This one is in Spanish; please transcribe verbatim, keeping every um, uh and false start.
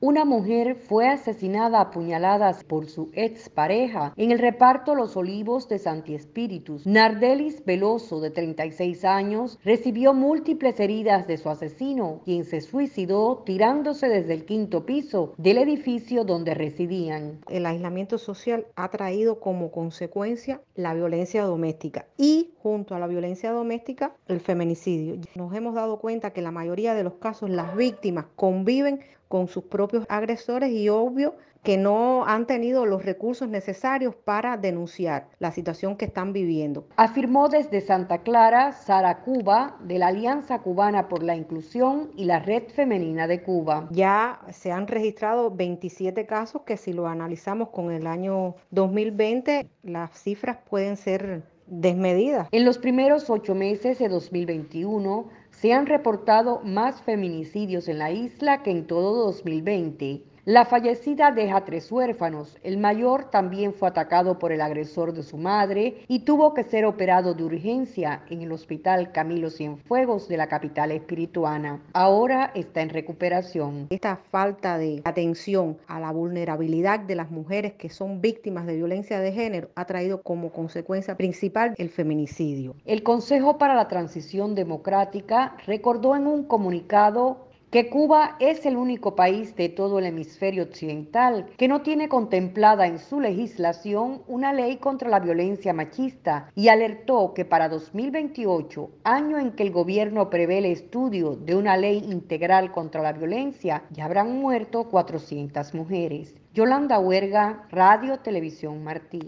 Una mujer fue asesinada a puñaladas por su expareja en el reparto Los Olivos de Santi Espíritus. Nardelis Veloso, de treinta y seis años, recibió múltiples heridas de su asesino, quien se suicidó tirándose desde el quinto piso del edificio donde residían. El aislamiento social ha traído como consecuencia la violencia doméstica y, junto a la violencia doméstica, el feminicidio. Nos hemos dado cuenta que en la mayoría de los casos las víctimas conviven con sus propios agresores y obvio que no han tenido los recursos necesarios para denunciar la situación que están viviendo. Afirmó desde Santa Clara Sara Cuba, de la Alianza Cubana por la Inclusión y la Red Femenina de Cuba. Ya se han registrado veintisiete casos que, si lo analizamos con el año dos mil veinte, las cifras pueden ser desmedidas. En los primeros ocho meses de dos mil veintiuno se han reportado más feminicidios en la isla que en todo dos mil veinte. La fallecida deja tres huérfanos. El mayor también fue atacado por el agresor de su madre y tuvo que ser operado de urgencia en el Hospital Camilo Cienfuegos de la capital espirituana. Ahora está en recuperación. Esta falta de atención a la vulnerabilidad de las mujeres que son víctimas de violencia de género ha traído como consecuencia principal el feminicidio. El Consejo para la Transición Democrática recordó en un comunicado que Cuba es el único país de todo el hemisferio occidental que no tiene contemplada en su legislación una ley contra la violencia machista, y alertó que para dos mil veintiocho, año en que el gobierno prevé el estudio de una ley integral contra la violencia, ya habrán muerto cuatrocientas mujeres. Yolanda Huerga, Radio Televisión Martí.